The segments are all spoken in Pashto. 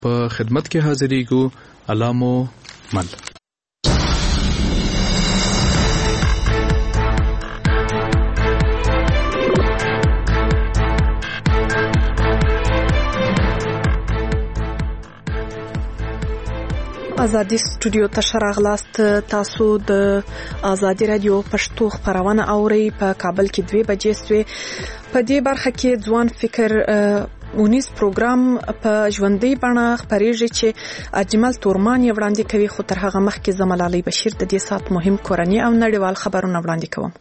په خدمت کې حاضرېږو. الله مو مل. ازادي سټوډیو ته راغلاست. تاسو د ازادي رادیو پښتو خبرونه اورئ. په کابل کې 2 بجې سوې. په دې برخه کې ځوان فکر ونیس پروګرام په ژوندۍ بڼه خبرېږي چې اجمل تورمان یې وړاندې کوي، خو تر هغه مخکې زملالي بشیر د دې سات مهم کورنۍ او نړیوال خبرونه وړاندې کوم.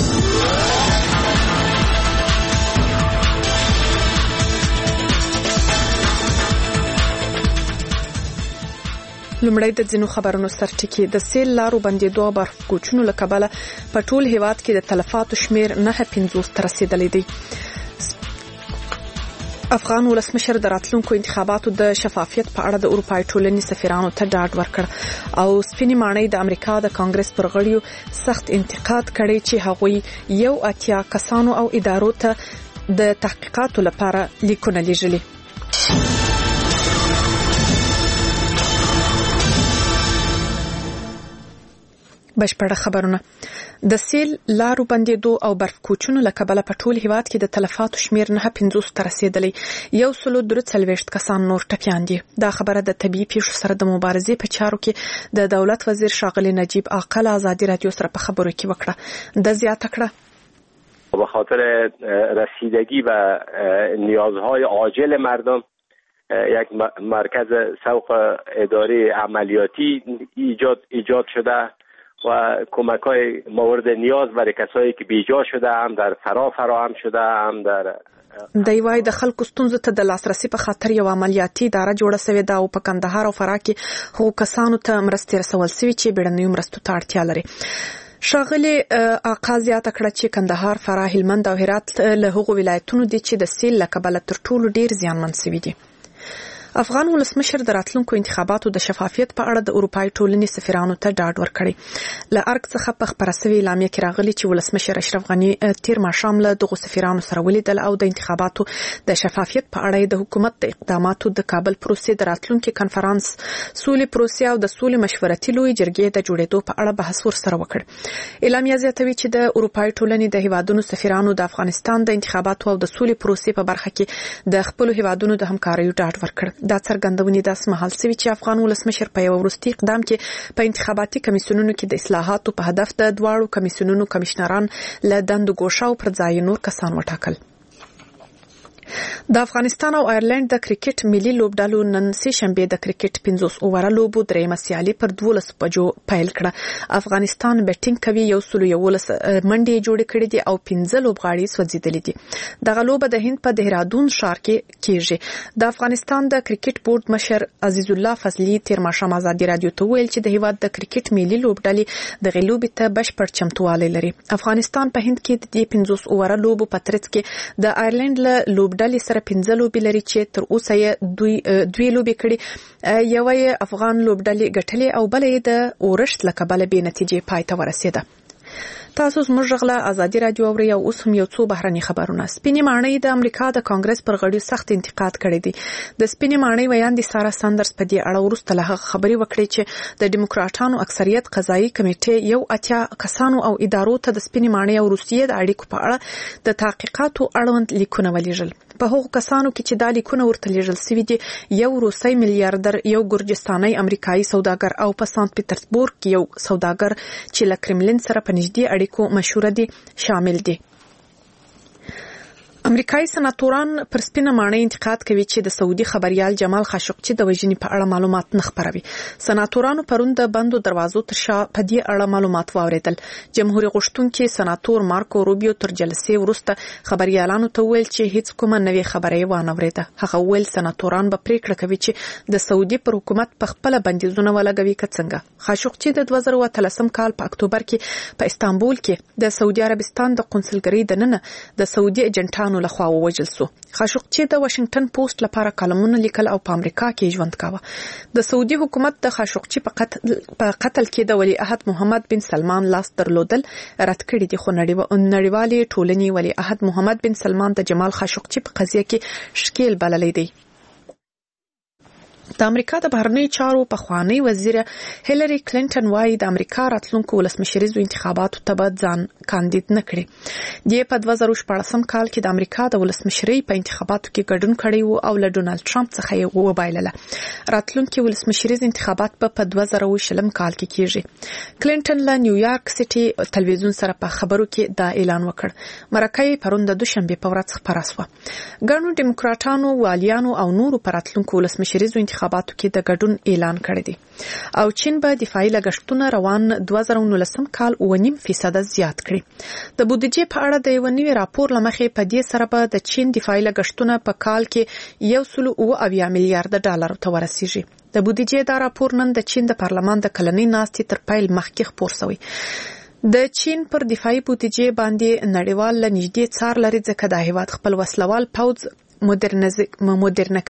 لومړی د ځینو خبرونو سرټکی. د سیل لارو بندېدو او برف کوچونو له کبله په ټول هیواد کې د تلفاتو شمیر 950 ته رسیدلی دی. افغان ولسمشر د راتلونکو انتخاباتو د شفافیت په اړه د اروپای ټولنې سفیرانو ته ډاډ ورکړ او سپینې ماڼۍ د امریکا د کانګرس پر غړیو سخت انتقاد کړي چې هغوی 80 کسانو او ادارو ته د تحقیقاتو لپاره لیکونه لیږلي. بشپړه خبرونه. د سیل لارو بندېدو او برف کوچونو له کبله په ټول هیواد کې د تلفاتو شمیر 950 ته رسیدلی. 143 کسان نور ټپیان دي. دا خبره د طبيعي پیښو سره د مبارزې په چارو کې د دولت وزیر شاغلی نجیب عاقل ازادي رادیو سره په خبرو کې وکړه. د زیاته کړه به خاطر رسیدگی و نیازهای عاجل مردم یک مرکز سوق اداری عملیاتی ایجاد شده و کمک‌های مورد نیاز برای کسایی که بیجا شده هم در فراهم شده هم در د یوای د خلکو ستونزو ته د لاسرسي په خاطر یو عملیاتي اداره جوړه شوې ده او په کندهار او فراه کې هغو کسانو ته مرستې رسول شوي چې بیړنیو مرستو ته اړتیا لري. شاغلی آقا زیاته کړه چې کندهار، فراه، هلمند او هرات له هغو ولایتونو دي چې د سیل له کبله تر ټولو ډیر زیانمن شوي دي. افغان ولسمشر د راتلونکو انتخاباتو د شفافیت په اړه د اروپای ټولنې سفیرانو ته ډاډ ورکړي. له ارګ څخه په خبره شوې اعلامیه کې راغلي چې ولسمشر اشرف غنی تیر ماښام له دغو سفیرانو سره ولیدل او د انتخاباتو د شفافیت په اړه د حکومت د اقداماتو د کابل پروسې د راتلونکي کنفرانس سولې پروسې او د سولې مشورتي لوی جرګې د جوړېدو په اړه بحث ورسره وکړ. اعلامیه زیاتوي چې د اروپای ټولنې د هیوادونو سفیرانو د افغانستان د انتخاباتو او د سولې پروسې په برخه کې د خپل هیوادونو د همکارۍ ډاډ ورکړ. دا څرګندونې د اسمحال سوي چې افغان ولسمشر په یو وروستي اقدام کې په انتخاباتي کمیسیونونو کې د اصلاحاتو په هدف د دواړو کمیسیونونو کمشنران له دندو ګوښه او پر ځای نور کسان وټاکل. د افغانستان او آیرلند د کرکټ ملي لوبډلو نن سه شنبه د کرکټ 15 اوور لوبو درېمه سیالي پر 12 بجو پیل کړه. افغانستان بیټینګ کوي، 111 منډې جوړې کړې دي او 15 لوبغاړي سوځیدلې دي. دغه لوبه د هند په دهرادون ښار کې کیږي. د افغانستان د کرکټ بورډ مشر عزیز الله فضلی تیر ماښام ازادي رادیو ته ویل چې د هیواد د کرکټ ملي لوبډلې د غلوبې ته بشپړ چمتووالی لري. افغانستان په هند کې د 15 اوور لوبو په ترڅ کې د آیرلند له لوبډلې سره 15 لوبې لري چې تر اوسه یې دوی لوبې کړي. یو یې افغان لوبډلې ګټلې او بل یې د اورښت له کبله بې نتیجې پای ته ورسېده. تاسو زموږ غلا ازادي رادیو اوري او اوس هم یو څو بهرني خبرونه. سپینې ماڼۍ د امریکا د کانګرس پر غړیو سخت انتقاد کړی دی. د سپینې ماڼۍ ویاندې سارا ساندرز په دې اړه وروسته له هغه خبرې وکړې چې د ډیموکراټانو اکثریت قضایي کمیټې 80 کسانو او ادارو ته د سپینې ماڼۍ او روسیې د اړیکو په اړه د تحقیقاتو اړوند لیکونه ولیږل. په هغو کسانو کې چې دا لیکونه ورته لیږل شوي دي یو روسي میلیارډر، یو ګرجستاني امریکایي سوداګر او په سانت پیټرزبورګ کې یو سوداګر چې له کرملین سره په نږدې اړیکو مشهور دي شامل دي. امریکایي سناتوران پر سپینه ماڼۍ انتقاد کوي چې د سعودي خبريال جمال خاشقجي د وژنې په اړه معلومات نه خبروي. سناتورانو پرون د بندو دروازو تر شا په دې اړه معلومات واوریدل. جمهوریت غوښتونکي سناتور مارکو روبیو تر جلسې وروسته خبريالانو ته ویل چې هیڅ کومه نوې خبره یې وانه وریده. هغه ویل سناتوران به پریکړه کوي چې د سعودي پر حکومت په خپل بندیزونه ولګوي که څنګه. خاشقجي د 2013 کال په اکتوبر کې په استانبول کې د سعودي عربستان د قونسلګرۍ دننه د سعودي ایجنټانو لخوا ووجل سو. خاشقجي د واشنگټن پوسټ لپاره کالمونه لیکل او په امریکا کې ژوند کاوه. د سعودي حکومت د خاشقجي په قتل کې د ولی عهد محمد بن سلمان لاس درلودل رد کړی دي، خو نړیوالې ټولنې ولی عهد محمد بن سلمان د جمال خاشقجي په قضیه کې شکیل بللی دی. د امریکا د بهرنیو چارو پخوانی وزیر هیلری کلینټن وايي د امریکا راتلونکو ولسمشریزو انتخاباتو ته به ځان کاندید نه کړي. د په 2014 کال کې د امریکا د ولسمشری په انتخاباتو کې ګډون کړی وو او له ډونالد ټرمپ څخه یې وبایلله. راتلونکي ولسمشریز انتخابات په 2020 کال کې کیږي. کلینټن له نیویارک سټي تلویزیون سره په خبرو کې دا اعلان وکړ. مرکه پرون د دوشنبه په ورځ خبره شوه. ګڼو ډیموکراټانو، والیانو او نورو په راتلونکو ولسمشریزو انتخاباتو کې د ګډون اعلان کړی دی او چین به دفاعي لګښتونه روان 2019 کال 9.5% زیات کړي. د بودیجې په اړه د یو نوي راپور لمخې په دې سره به د چین دفاعي لګښتونه په کال کې 1.7 میلیارډ ډالر ته ورسیږي. د بودیجې دا راپور نن د چین د پارلمان د کلنۍ ناستې تر پیل مخکې خپور شوی. د چین پر دفاعي بودیجې باندې نړیوال لنیږدې څار لري ځکه د هیواد خپل وسلوال پوځ مدرنه